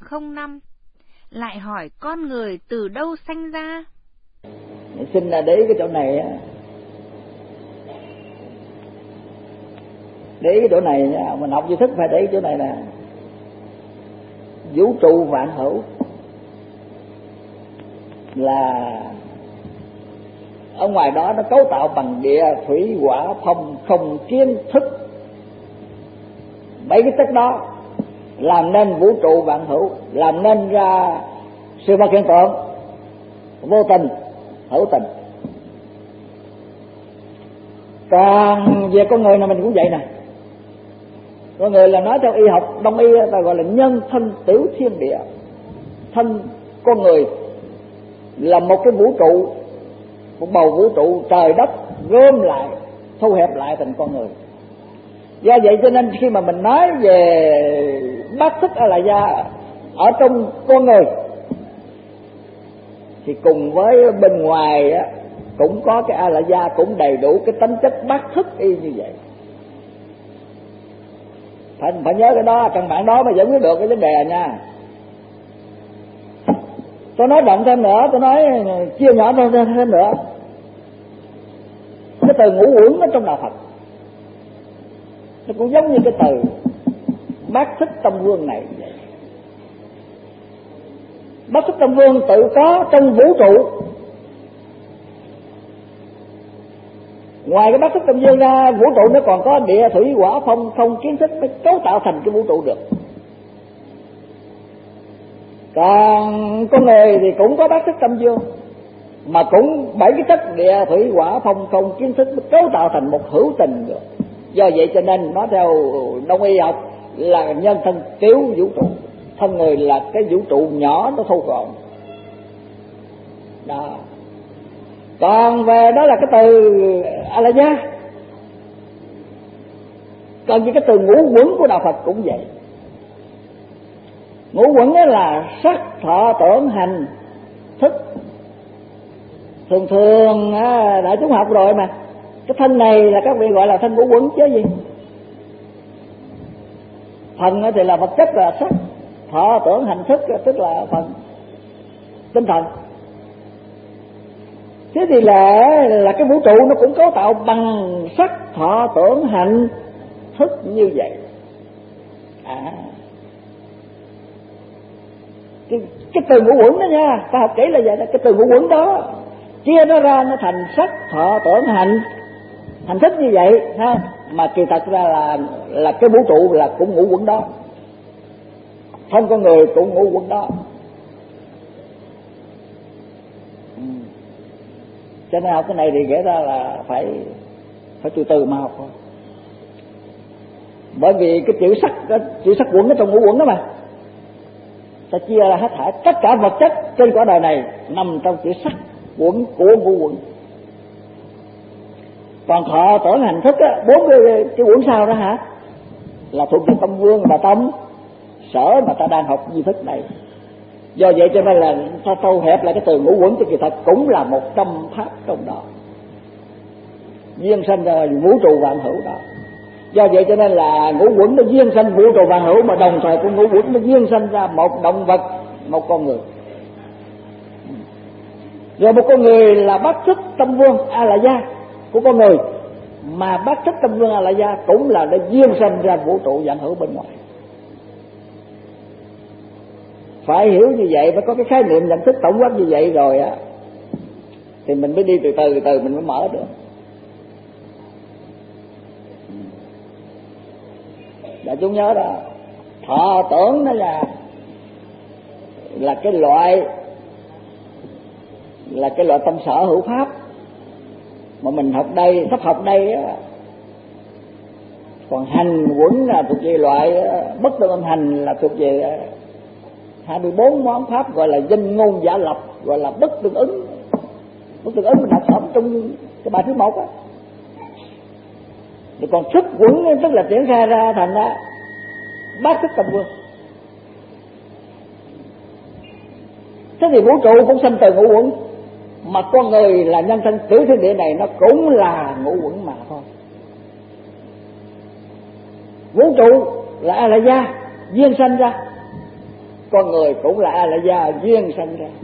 không năm, lại hỏi con người từ đâu sanh ra. Xin là để ý cái chỗ này á, để ý cái chỗ này nha. Mình học duy thức phải để ý chỗ này nè. Vũ trụ vạn hữu là ở ngoài đó nó cấu tạo bằng địa thủy hỏa phong không kiến thức, 7 cái chất đó làm nên vũ trụ vạn hữu, làm nên ra sự vật hiện tượng vô tình hữu tình. Còn về con người này mình cũng vậy nè. Con người là nói theo y học đông y ta gọi là nhân thân tiểu thiên địa. Thân con người là một cái vũ trụ, một bầu vũ trụ trời đất gom lại, thu hẹp lại thành con người. Do vậy cho nên khi mà mình nói về bát thức A La gia ở trong con người thì cùng với bên ngoài á, cũng có cái A La gia, cũng đầy đủ cái tính chất bát thức y như vậy. Phải nhớ cái đó, căn bản đó mới giải quyết được cái vấn đề nha. Tôi nói rộng thêm nữa, tôi nói chia nhỏ thêm nữa. Cái từ ngũ uẩn ở trong đạo Phật nó cũng giống như cái từ bát thức tâm vương này vậy. Bát thức tâm vương tự có trong vũ trụ. Ngoài cái bát thức tâm vương ra, vũ trụ nó còn có địa thủy hỏa phong không kiến thức mới cấu tạo thành cái vũ trụ được. Còn con người thì cũng có bát thức tâm dương, mà cũng 7 cái chất địa thủy hỏa phong không kiến thức mới cấu tạo thành một hữu tình được. Do vậy cho nên nó theo đông y học là nhân thân tiểu vũ trụ, thân người là cái vũ trụ nhỏ nó thu gọn đó. Còn về đó là cái từ A La gia. Còn như cái từ ngũ uẩn của đạo Phật cũng vậy. Ngũ uẩn là sắc thọ tưởng hành thức. Thường đại chúng học rồi mà. Cái thân này là các vị gọi là thân ngũ uẩn chứ gì. Thần thì là vật chất là sắc, thọ tưởng hành thức tức là phần tinh thần. Thế thì là cái vũ trụ nó cũng cấu tạo bằng sắc thọ tưởng hành thức như vậy. Cái từ ngũ uẩn đó nha, ta học kỹ là vậy đó. Cái từ ngũ uẩn đó chia nó ra nó thành sắc thọ tưởng hành thức như vậy ha. Mà kỳ thật ra là cái vũ trụ là cũng ngũ uẩn đó, thân con người cũng ngũ uẩn đó. Cho nên học cái này thì kể ra là phải từ từ mà học thôi. Bởi vì cái chữ sắc uẩn ở trong ngũ uẩn đó mà, ta chia ra hết thảy tất cả vật chất trên quả đời này nằm trong chữ sắc uẩn của ngũ uẩn. Còn thọ tưởng hành thức á, 4 cái uẩn sau đó hả, là thuộc về tâm vương và tâm sở mà ta đang học duy thức này. Do vậy cho nên là ta thu hẹp lại cái từ ngũ uẩn thì kỳ thật cũng là 100 pháp trong đó, duyên sanh ra vũ trụ vạn hữu đó. Do vậy cho nên là ngũ uẩn nó duyên sanh vũ trụ vạn hữu, mà đồng thời cũng ngũ uẩn nó duyên sanh ra một động vật, một con người. Rồi một con người là bát thức tâm vương A La gia của con người, mà bát thức tâm vương A La gia cũng là để duyên sanh ra vũ trụ vạn hữu bên ngoài. Phải hiểu như vậy, phải có cái khái niệm nhận thức tổng quát như vậy rồi á, thì mình mới đi từ từ mình mới mở được. Đại chúng nhớ đó, thọ tưởng nó là cái loại tâm sở hữu pháp mà mình học đây, sắp học đây á. Còn hành uẩn là thuộc về loại bất tương âm hành, là thuộc về 24 món pháp gọi là danh ngôn giả lập, gọi là bất tương ứng. Bất tương ứng mình đọc sống trong cái bài thứ 1 á. Rồi còn thức uẩn tức là triển khai ra thành bát thức tâm vương. Thế thì vũ trụ cũng sinh từ ngũ uẩn, mà con người là nhân thân tiểu thiên địa này nó cũng là ngũ uẩn mà thôi. Vũ trụ là A La gia duyên sanh ra, con người cũng là do duyên sanh ra.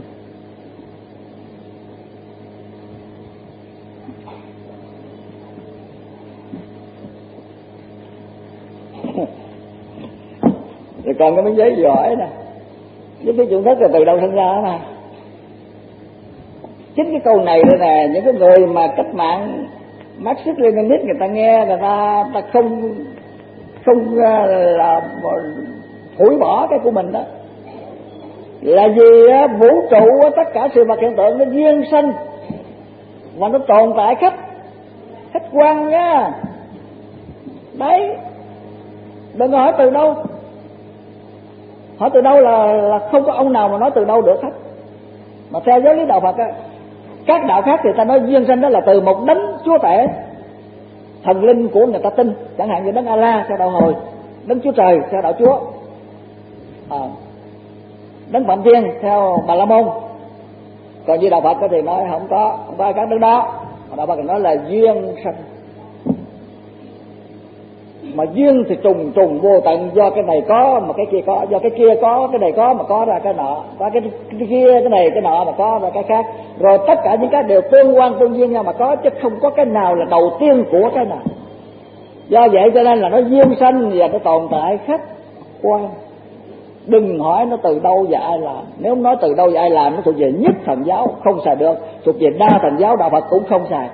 Rồi còn cái miếng giấy giỏi nè, với cái chuyện thất là từ đâu sinh ra mà. Chính cái câu này đây nè, những cái người mà cách mạng Marxist Leninist người ta nghe, người ta không là hủy bỏ cái của mình đó, là vì vũ trụ tất cả sự vật hiện tượng nó duyên sanh và nó tồn tại khách quan nha. Đấy, đừng hỏi từ đâu, hỏi từ đâu là không có ông nào mà nói từ đâu được hết. Mà theo giáo lý đạo Phật á, các đạo khác thì ta nói duyên sanh đó là từ một đấng chúa tể thần linh của người ta tin, chẳng hạn như đấng A-la theo đạo Hồi, đấng Chúa Trời theo đạo Chúa, đấng Phạm Thiên theo Bà La Môn. Còn như đạo Phật thì nói không có các đấng đó. Đạo Phật nói là duyên sanh. Mà duyên thì trùng vô tận, do cái này có mà cái kia có, do cái kia có cái này có mà có ra cái nọ, có cái kia cái này cái nọ mà có ra cái khác, rồi tất cả những cái đều tương quan tương duyên nhau mà có, chứ không có cái nào là đầu tiên của cái nào. Do vậy cho nên là nó duyên sanh và nó tồn tại khách quan. Đừng hỏi nó từ đâu và ai làm. Nếu nói từ đâu và ai làm, nó thuộc về nhất thần giáo, không xài được. Thuộc về đa thần giáo, đạo Phật cũng không xài.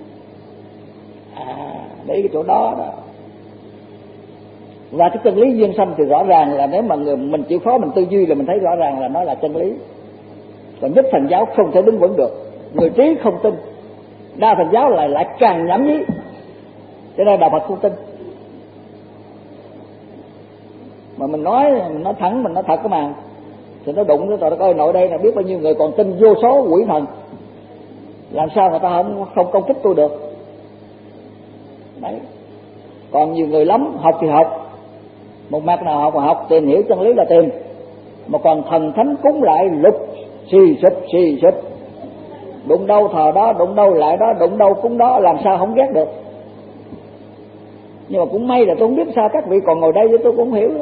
Đấy cái chỗ đó đó. Và cái chân lý duyên sanh thì rõ ràng là nếu mà mình chịu khó mình tư duy là mình thấy rõ ràng là nó là chân lý. Còn nhất thần giáo không thể đứng vững được, người trí không tin, đa thần giáo lại càng nhảm nhí, cho nên đạo Phật không tin. Mà mình nói thẳng, mình nói thật cái mà thì nó đụng nó rồi coi nội đây là biết bao nhiêu người còn tin vô số quỷ thần, làm sao người ta không công kích tôi được. Đấy, còn nhiều người lắm, học thì học, một mặt nào học mà học, tìm hiểu chân lý là tìm, mà còn thần thánh cúng lại lục xì xịt, đụng đâu thờ đó, đụng đâu lại đó, đụng đâu cúng đó, làm sao không ghét được. Nhưng mà cũng may là tôi không biết sao các vị còn ngồi đây với tôi cũng không hiểu.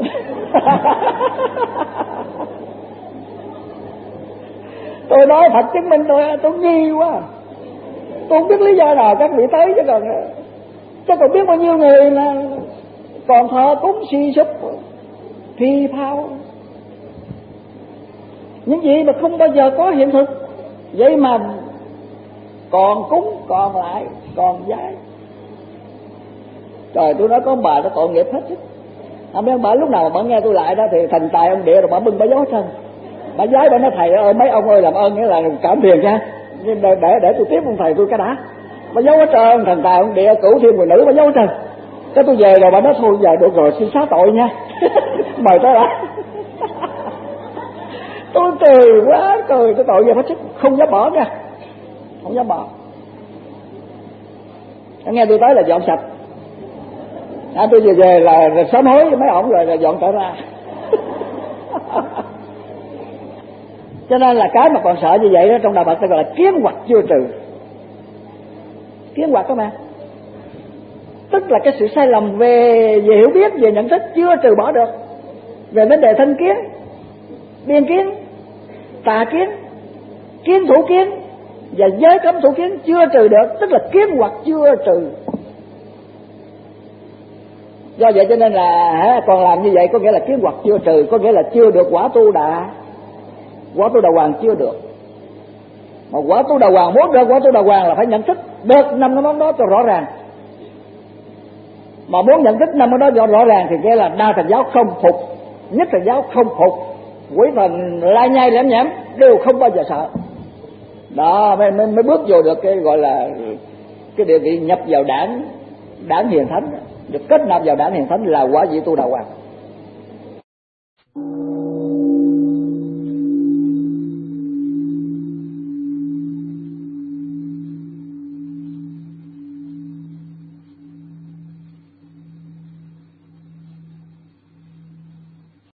Tôi nói thật chứng minh tôi nghi quá, tôi không biết lý do nào các vị tới, chứ còn biết bao nhiêu người là còn thờ cúng xì xúc thi phao, những gì mà không bao giờ có hiện thực, vậy mà còn cúng, còn lại, còn giái. Trời, tôi nói có ông bà nó tội nghiệp hết chứ. Mấy ông bà lúc nào mà bà nghe tôi lại đó thì thần tài ông địa rồi bà bưng bà giấu hết trơn. Bà giái bà nói thầy ơi, mấy ông ơi làm ơn nghĩa là cảm phiền nha, để tôi tiếp ông thầy tôi cái đã. Bà giấu hết trơn, thần tài ông địa cửu thiên người nữ bà giấu hết trơn. Cái tôi về rồi bà nói thôi giờ được rồi, xin xá tội nha. Mời tới đã. Tôi cười quá, cười tôi tội nghiệp hết chứ, không dám bỏ nha, không dám bỏ. Nghe tôi tới là dọn sạch. Tôi về là sám hối với mấy ổng rồi là dọn trở ra. Cho nên là cái mà còn sợ như vậy đó, trong đạo Phật ta gọi là kiến hoặc chưa trừ. Kiến hoặc đó mà, tức là cái sự sai lầm về hiểu biết, về nhận thức chưa trừ bỏ được. Về vấn đề thân kiến, biên kiến, tà kiến, kiến thủ kiến và giới cấm thủ kiến chưa trừ được, tức là kiến hoặc chưa trừ. Do vậy cho nên là còn làm như vậy có nghĩa là kiến hoặc chưa trừ, có nghĩa là chưa được quả tu đà. Quả tu đà hoàng chưa được. Mà quả tu đà hoàng, muốn được quả tu đà hoàng là phải nhận thức được 5 cái món đó cho rõ ràng. Mà muốn nhận thức 5 cái đó rõ ràng thì nghĩa là đa thần giáo không phục, nhất thần giáo không phục, quỷ thần lai nhai lẻm nhẽm đều không bao giờ sợ. Đó mới bước vô được cái gọi là cái địa vị nhập vào đảng hiền thánh, được kết nạp vào đảng hiền thánh là quả vị tu đà hoàng.